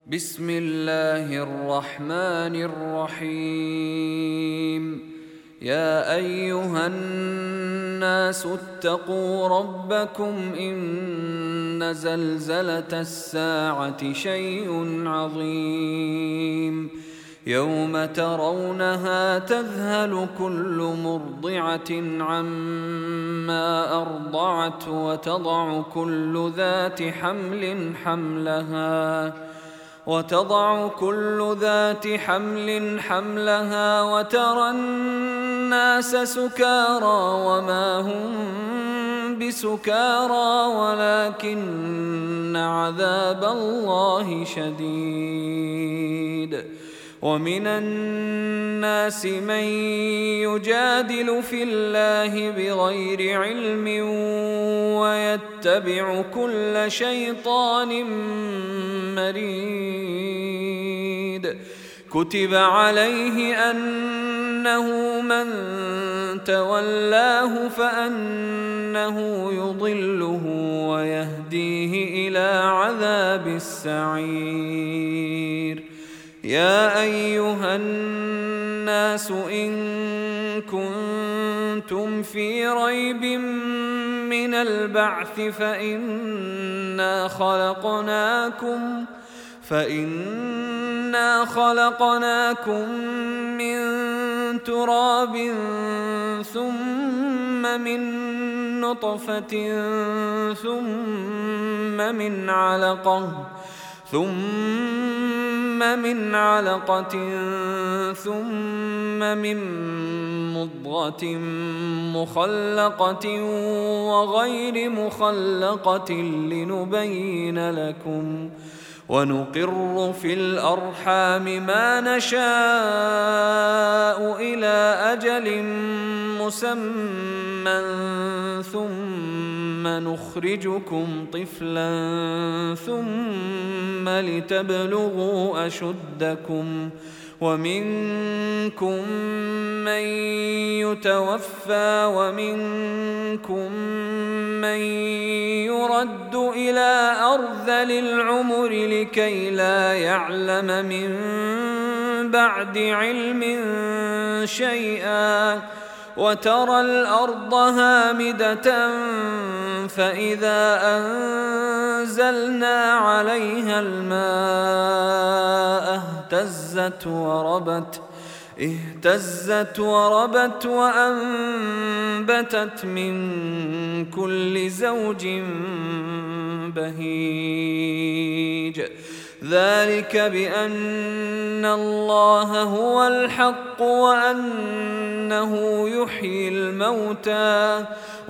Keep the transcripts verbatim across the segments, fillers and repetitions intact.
بسم الله الرحمن الرحيم. يا أيها الناس اتقوا ربكم إن زلزلة الساعة شيء عظيم. يوم ترونها تذهل كل مرضعة عما أرضعت وتضع كل ذات حمل حملها وتضع كل ذات حمل حملها وترى الناس سكارى وما هم بسكارى ولكن عذاب الله شديد. ومن الناس من يجادل في الله بغير علم ويتبع كل شيطان مريد. كتب عليه أنه من تولاه فأنه يضله ويهديه إلى عذاب السعير. يا أيها الناس إن كنتم في ريب من البعث فإنا خلقناكم فإنا خلقناكم من تراب ثم من نطفة ثم من علقة ثم من علقة ثم من مضغة مخلقة وغير مخلقة لنبين لكم ونقر في الأرحام ما نشاء إلى أجل مسمى ثم نخرجكم طفلا ثم لتبلغوا أشدكم ومنكم من يتوفى ومنكم من يرد إلى أرذل العمر لكي لا يعلم من بعد علم شيئا. وترى الأرض هامدة فإذا أنزلنا عليها الماء اهتزت وربت اهتزت وربت وأنبتت من كل زوج بهيج. ذلك بأن الله هو الحق وأنه يحيي الموتى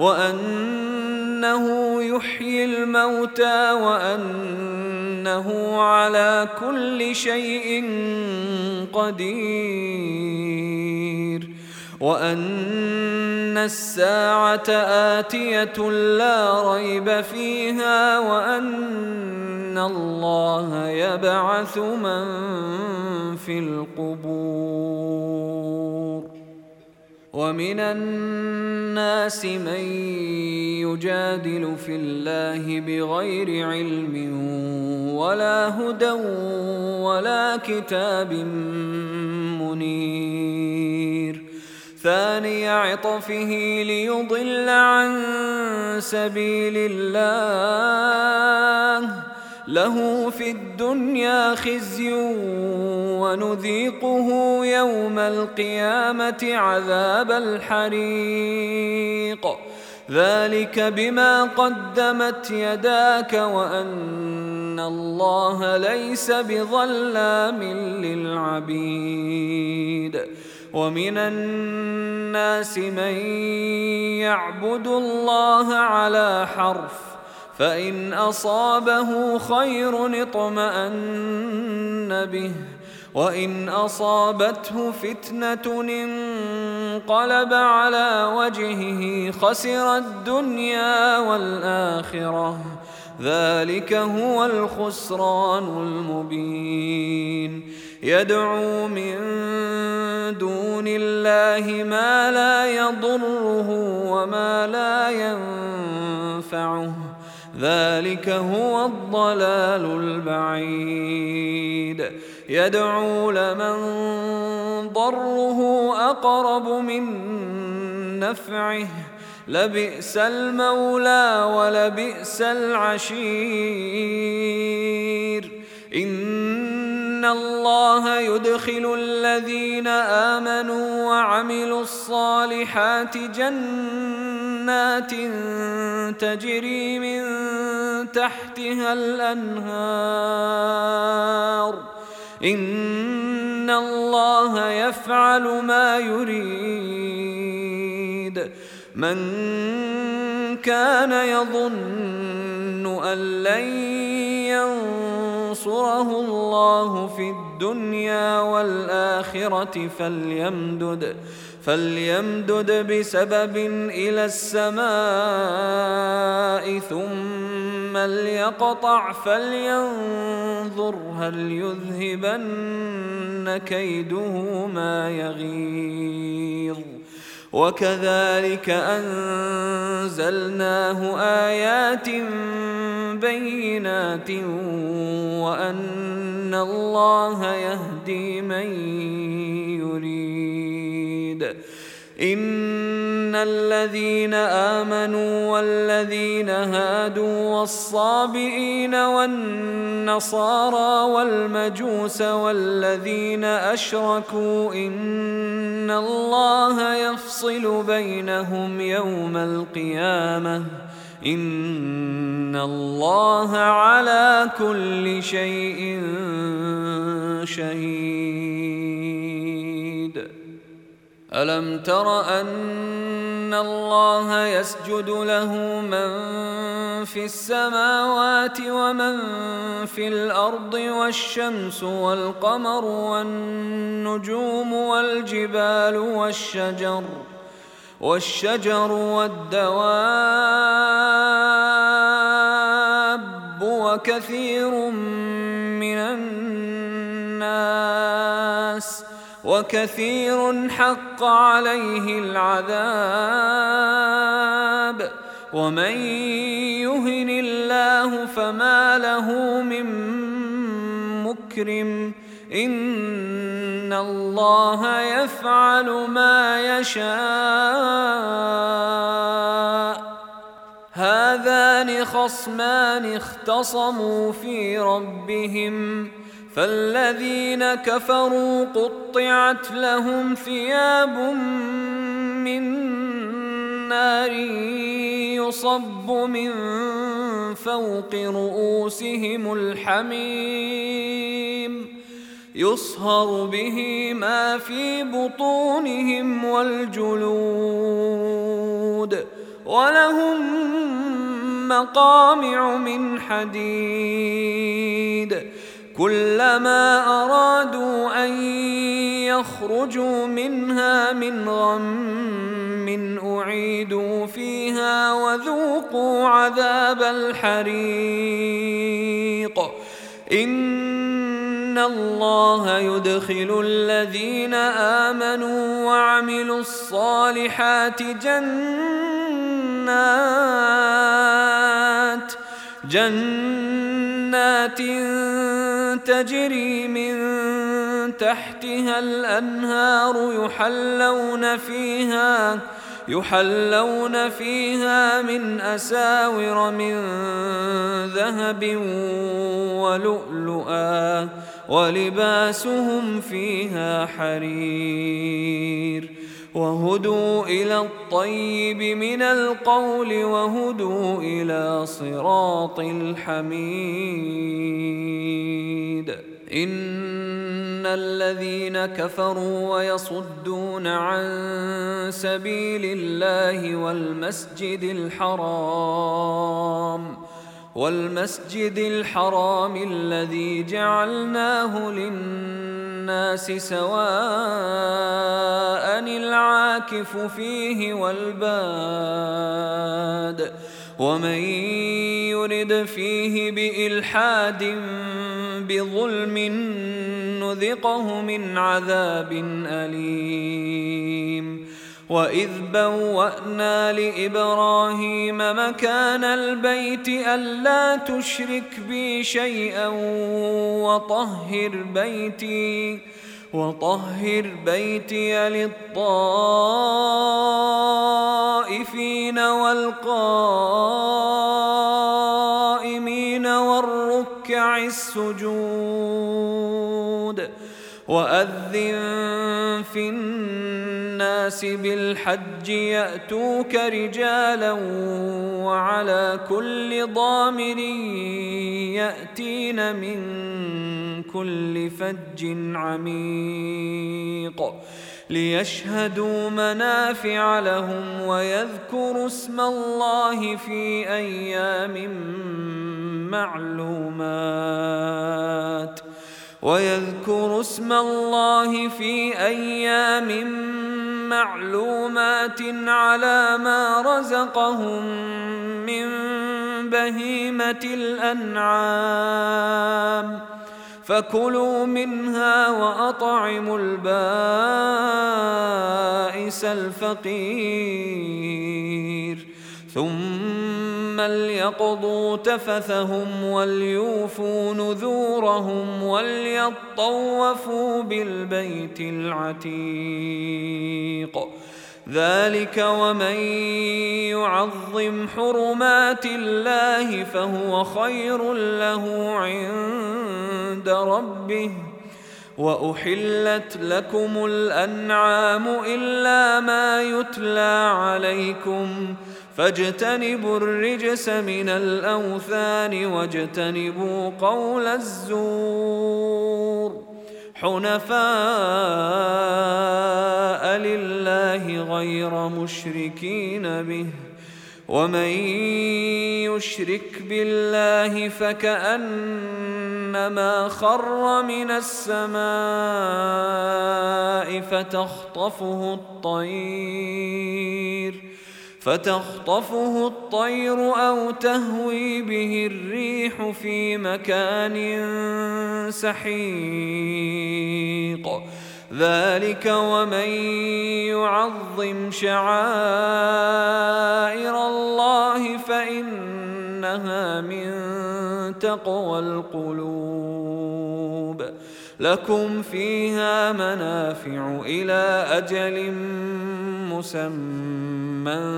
وأنه يحيي الموتى وأنه على كل شيء قدير وأن الساعة آتية لا ريب فيها وأن الله يبعث من في القبور. ومن الناس من يجادل في الله بغير علم ولا هدى ولا كتاب منير. ثاني عطفه ليضل عن سبيل الله له في الدنيا خزي ونذيقه يوم القيامة عذاب الحريق. ذلك بما قدمت يداك وأن الله ليس بظلام للعبيد. ومن الناس من يعبد الله على حرف فإن أصابه خير اطمأن به وإن أصابته فتنة انقلب على وجهه خسر الدنيا والآخرة. ذلك هو الخسران المبين. يدعو من دون الله ما لا يضره وما لا ينفعه ذلك هو الضلال البعيد. يدعو لمن ضره أقرب من نفعه لبئس المولى ولبئس العشير إن الله يدخل الذين آمنوا وعملوا الصالحات جنات تجري من تحتها الأنهار إن الله يفعل ما يريد من كان يظن أن لن ينصره الله في الدنيا والآخرة فليمدد فليمدد بسبب إلى السماء ثم ليقطع فلينظر هل يذهبن كيده ما يغيظ وكذلك أنزلناه آيات بينات وأن الله يهدي من يريد إن الذين آمنوا والذين هادوا والصابئين والنصارى والمجوس والذين أشركوا إن الله يفصل بينهم يوم القيامة إن الله على كل شيء شهيد ألم تر أن الله يسجد له من في السماوات ومن في الأرض والشمس والقمر والنجوم والجبال والشجر والشجر والدواب وكثير من الناس وكثير حق عليه العذاب ومن يهن الله فما له من مكرم إن الله يفعل ما يشاء هذان خصمان اختصموا في ربهم فالذين كفروا قطعت لهم ثياب من نار يصب من فوق رؤوسهم الحميم يصهر به ما في بطونهم والجلود ولهم مقامع من حديد كلما أرادوا أن يخرجوا منها من غم أعيدوا فيها وذوقوا عذاب الحريق إن الله يدخل الذين آمنوا وعملوا الصالحات جنات جنات تجري من تحتها الأنهار يحلون فيها يحلون فيها من أساور من ذهب ولؤلؤا ولباسهم فيها حرير وهدوا إلى الطيب من القول وهدوا إلى صراط الحميد إن الذين كفروا ويصدون عن سبيل الله والمسجد الحرام والمسجد الحرام الذي جعلناه للناس سواء العاكف فيه والباد ومن يرد فيه بإلحاد بظلم نذقه من عذاب أليم وإذ بوأنا لإبراهيم مكان البيت ألا تشرك بي شيئا وطهر بيتي وطهر بيتي للطائفين والقائمين والركع السجود وأذن في الناس بالحج يأتوك رجالا وعلى كل ضامر يأتين من كل فج عميق ليشهدوا منافع لهم ويذكروا اسم الله في أيام معلومات ويذكروا اسم الله في أيام معلومات على ما رزقهم من بهيمة الأنعام فكلوا منها وأطعموا البائس الفقير ثم ليقضوا تفثهم وليوفوا نذورهم وليطوفوا بالبيت العتيق ذلك ومن يعظم حرمات الله فهو خير له عند ربه وأحلت لكم الأنعام إلا ما يتلى عليكم فاجتنبوا الرجس من الأوثان واجتنبوا قول الزور حنفاء لله غير مشركين به ومن يشرك بالله فكأنما خر من السماء فتخطفه الطير فتخطفه الطير أو تهوي به الريح في مكان سحيق ذلك ومن يعظم شعائر الله فإنها من تقوى القلوب لكم فيها منافع إلى أجل مسمى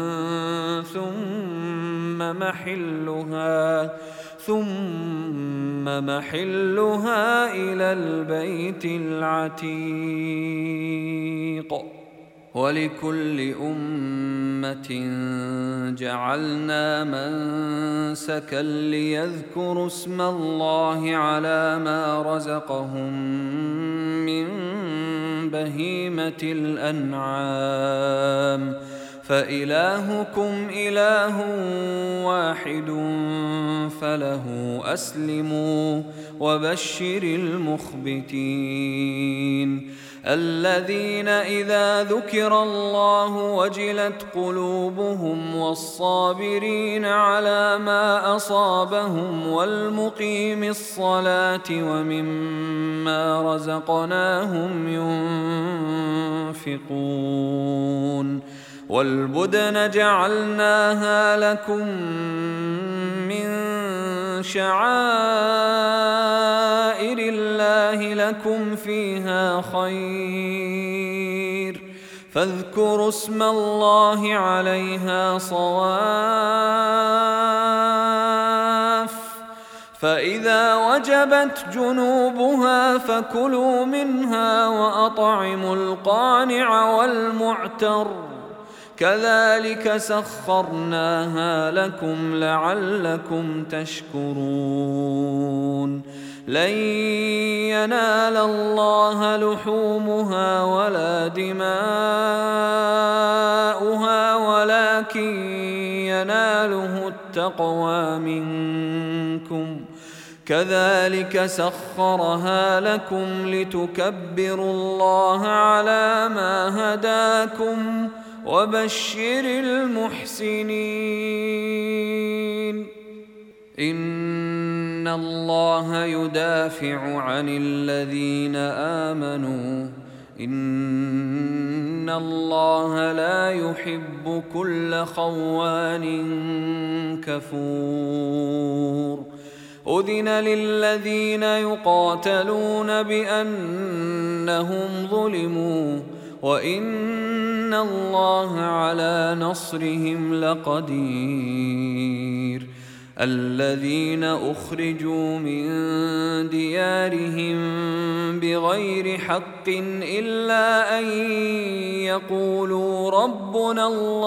ثم محلها ثم محلها إلى البيت العتيق ولكل أمة جعلنا منسكا ليذكروا اسم الله على ما رزقهم من بهيمة الأنعام فإلهكم إله واحد فله أسلموا وبشر المخبتين الذين إذا ذكر الله وجلت قلوبهم والصابرين على ما أصابهم والمقيم الصلاة ومما رزقناهم ينفقون والبدن جعلناها لكم من شعائر الله لكم فيها خير فاذكروا اسم الله عليها صواف فإذا وجبت جنوبها فكلوا منها وأطعموا القانع والمعتر كذلك سخرناها لكم لعلكم تشكرون لن ينال الله لحومها ولا دماؤها ولكن يناله التقوى منكم كذلك سخرها لكم لتكبروا الله على ما هداكم وبشر المحسنين إن الله يدافع عن الذين آمنوا إن الله لا يحب كل خوان كفور. أذن للذين يقاتلون بأنهم ظلموا وإن الله على نصرهم لقدير. الذين أخرجوا من ديارهم بغير حق إلا أن يقولوا ربنا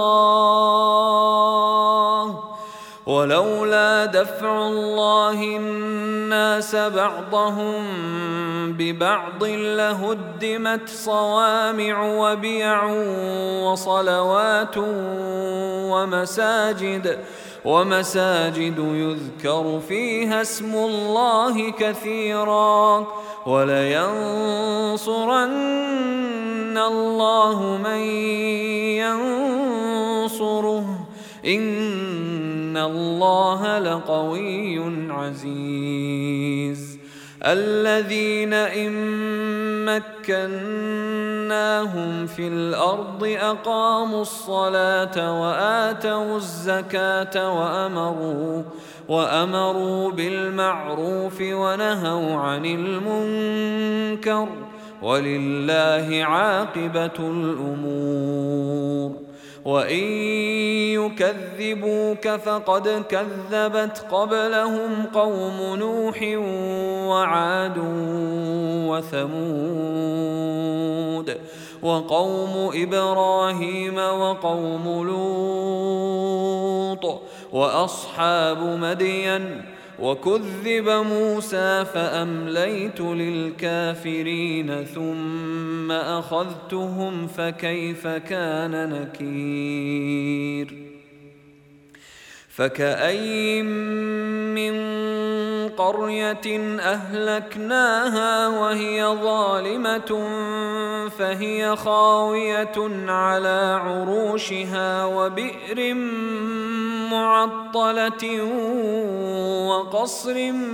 الله ولولا دفع الله الناس بعضهم ببعض لهدمت صوامع وبيع وصلوات ومساجد ومساجد يذكر فيها اسم الله كثيرا ولينصرن الله من ينصره إن الله لقوي عزيز. الذين إن مكناهم في الأرض أقاموا الصلاة وآتوا الزكاة وأمروا وأمروا بالمعروف ونهوا عن المنكر ولله عاقبة الأمور. وإن يكذبوك فقد كذبت قبلهم قوم نوح وعاد وثمود وقوم إبراهيم وقوم لوط وأصحاب مدين وكذب موسى فأمليت للكافرين ثم أخذتهم فكيف كان نكير. فكأين من قرية أهلكناها وهي ظالمة فهي خاوية على عروشها وبئر معطلة وقصر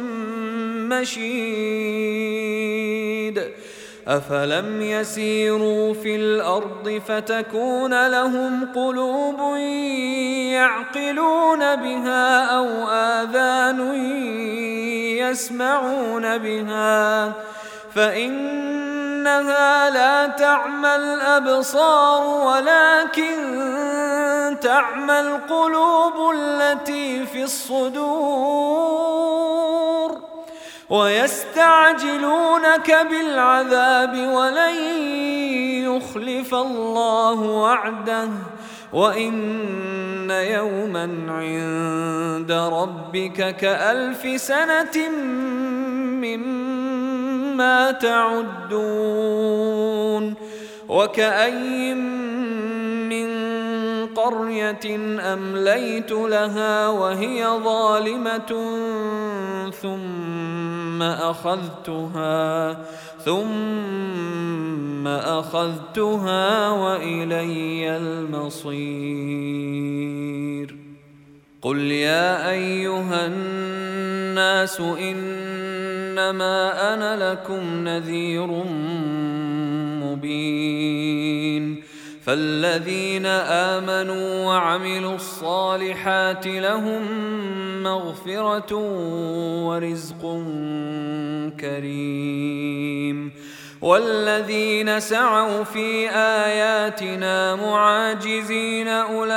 مشيد. أفلم يسيروا في الأرض فتكون لهم قلوب يعقلون بها أو آذان يسمعون بها فإنها لا تعمى الأبصار ولكن تعمى القلوب التي في الصدور. ويستعجلونك بالعذاب ولن يخلف الله وعده وإن يوما عند ربك كألف سنة مما تعدون. وكأي من قرية أمليت لها وهي ظالمة ثم أخذتها ثم أخذتها وإلي المصير. قل يا أيها الناس إنما أنا لكم نذير مبين. فالذين آمنوا وعملوا الصالحات لهم مغفرة ورزق كريم. والذين سعوا في آياتنا معاجزين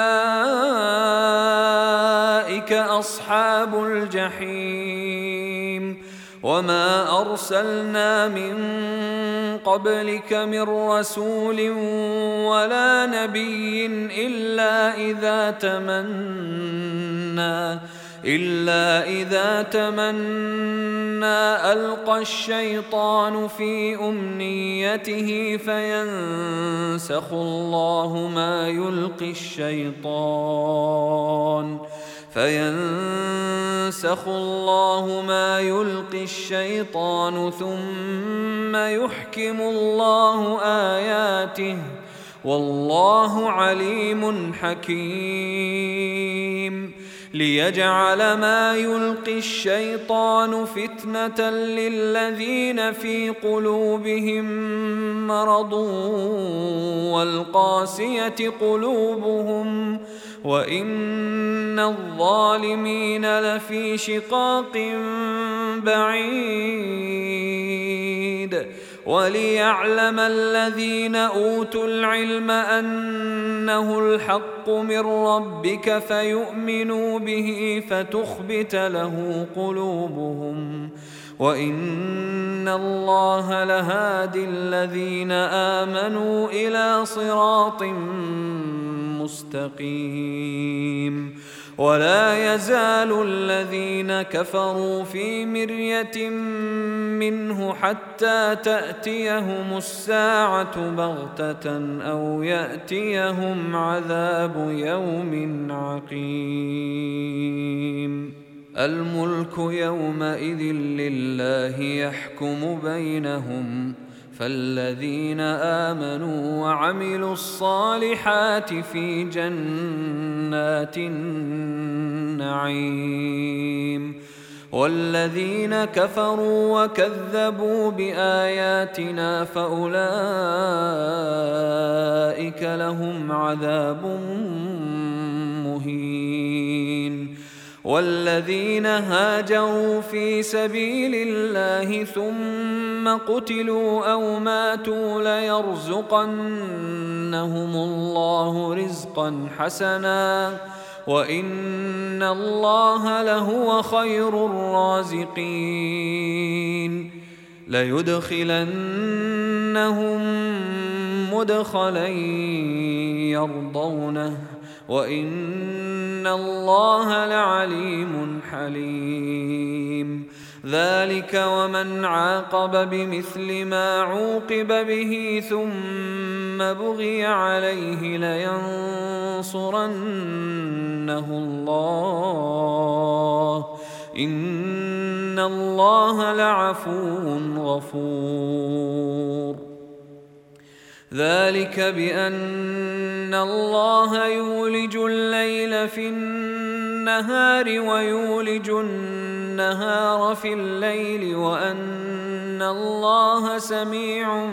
أولئك أصحاب الجحيم. وما أرسلنا من قبلك من رسول ولا نبي إلا إذا تمنى إلا إذا تمنى ألقى الشيطان في أمنيته فينسخ الله ما يلقي الشيطان فينسخ الله ما يلقي الشيطان ثم يحكم الله آياته والله عليم حكيم. ليجعل ما يلقي الشيطان فتنة للذين في قلوبهم مرض والقاسية قلوبهم وإن الظالمين لفي شقاق بعيد. وليعلم الذين أوتوا العلم أنه الحق من ربك فيؤمنوا به فتخبت له قلوبهم وإن الله لهادي الذين آمنوا إلى صراط مستقيم. ولا يزال الذين كفروا في مرية منه حتى تأتيهم الساعة بغتة أو يأتيهم عذاب يوم عقيم. الملك يومئذ لله يحكم بينهم فالذين آمنوا وعملوا الصالحات في جنات النعيم والذين كفروا وكذبوا بآياتنا فأولئك لهم عذاب مهين. والذين هاجروا في سبيل الله ثم قتلوا أو ماتوا ليرزقنهم الله رزقا حسنا وإن الله لهو خير الرازقين. ليدخلنهم مدخلا يرضونه وإن الله لعليم حليم. ذلك ومن عاقب بمثل ما عوقب به ثم بغي عليه لينصرنه الله إن الله لعفو غفور. ذلك بأن الله يولج الليل في النهار ويولج النهار في الليل وأن الله سميع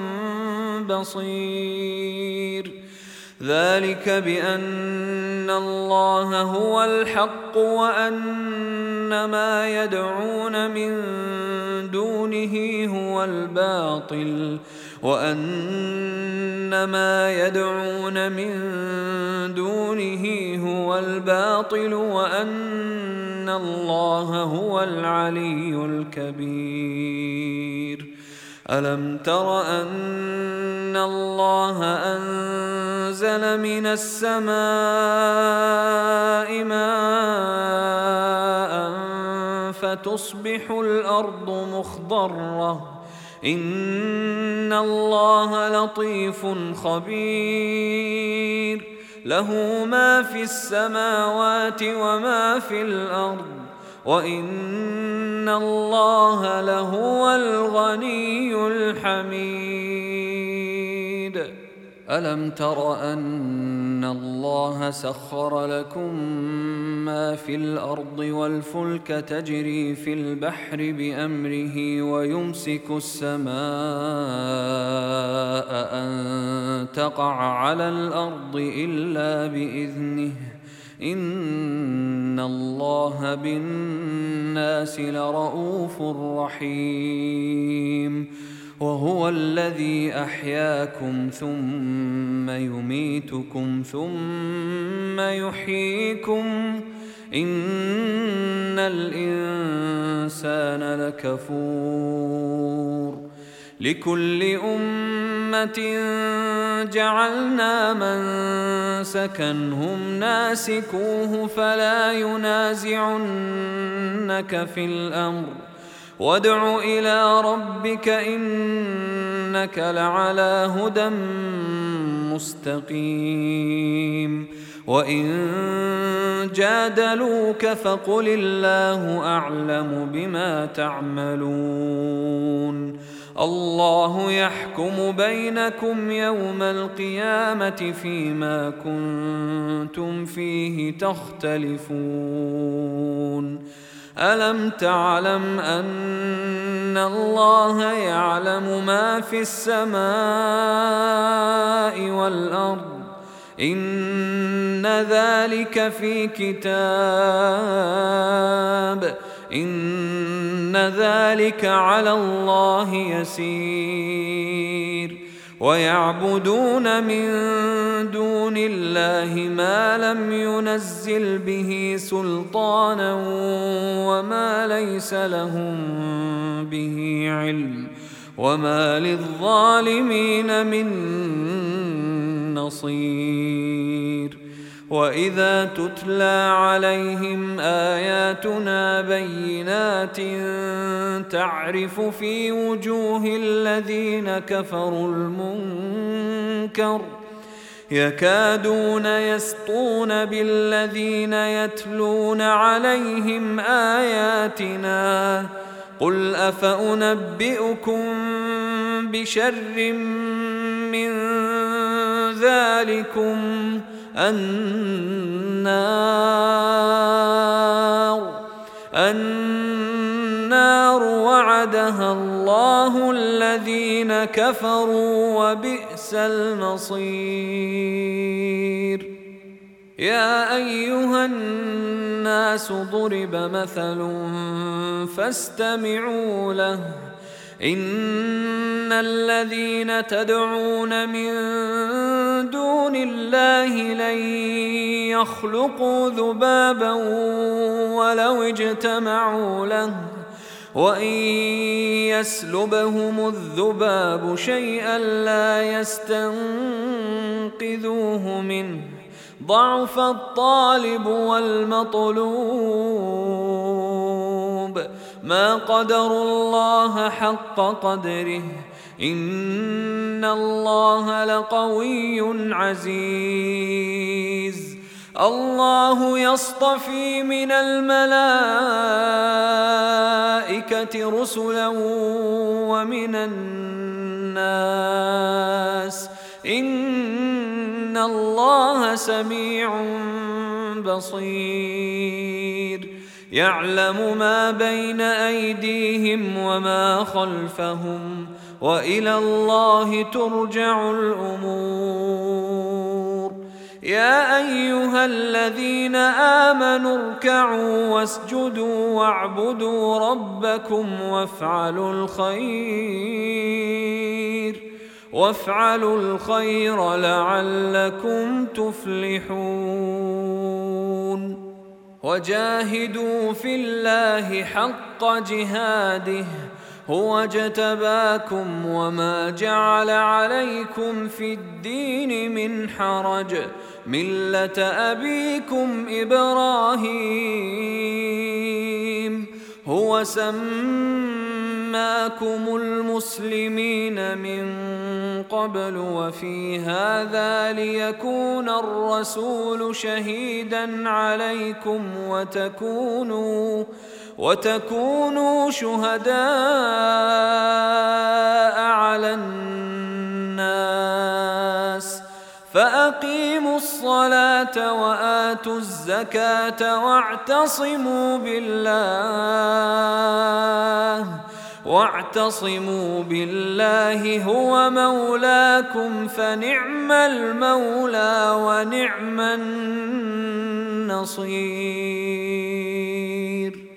بصير. ذلك بأن الله هو الحق وأن ما يدعون من دونه هو الباطل وأن ما يدعون من دونه هو الباطل وأن الله هو العلي الكبير. ألم تر أن الله أنزل من السماء ماء فتصبح الأرض مخضرة إن الله لطيف خبير. له ما في السماوات وما في الأرض وإن الله لهو الغني الحميد. ألم تر أن الله سخر لكم ما في الأرض والفلك تجري في البحر بأمره ويمسك السماء أن تقع على الأرض إلا بإذنه إن الله بالناس لرؤوف رحيم. وهو الذي أحياكم ثم يميتكم ثم يحييكم إن الإنسان لكفور. لكل أمة جعلنا منسكا هم ناسكوه فلا ينازعنك في الأمر وادع إلى ربك إنك لعلى هدى مستقيم. وإن جادلوك فقل الله أعلم بما تعملون الله يحكم بينكم يوم القيامة فيما كنتم فيه تختلفون ألم تعلم أن الله يعلم ما في السماء والأرض إن ذلك في كتاب إن ذلك على الله يسير ويعبدون من دون الله ما لم ينزل به سلطانا وما ليس لهم به علم وما للظالمين من نصير وإذا تتلى عليهم آياتنا بينات تعرف في وجوه الذين كفروا المنكر يكادون يسطون بالذين يتلون عليهم آياتنا قل أفأنبئكم بشر من ذلكم النار النار وعدها الله الذين كفروا وبئس المصير يا أيها الناس ضرب مثل فاستمعوا له إن الذين تدعون من دون الله لن يخلقوا ذبابا ولو اجتمعوا له وإن يسلبهم الذباب شيئا لا يستنقذوه منه ضعف الطالب والمطلوب ما قدروا الله حق قدره إن الله لقوي عزيز الله يصطفي من الملائكة رسلا ومن الناس إن الله سميع بصير يعلم ما بين أيديهم وما خلفهم وإلى الله ترجع الأمور يا أيها الذين آمنوا اركعوا واسجدوا واعبدوا ربكم وافعلوا الخير وافعلوا الخير لعلكم تفلحون وجاهدوا في الله حق جهاده هو اجتباكم وما جعل عليكم في الدين من حرج ملة أبيكم إبراهيم هو سماكم المسلمين من قبل وفي هذا ليكون الرسول شهيدا عليكم وتكونوا وتكونوا شهداء على الناس فأقيموا الصلاة وآتوا الزكاة واعتصموا بالله واعتصموا بالله هو مولاكم فنعم المولى ونعم النصير.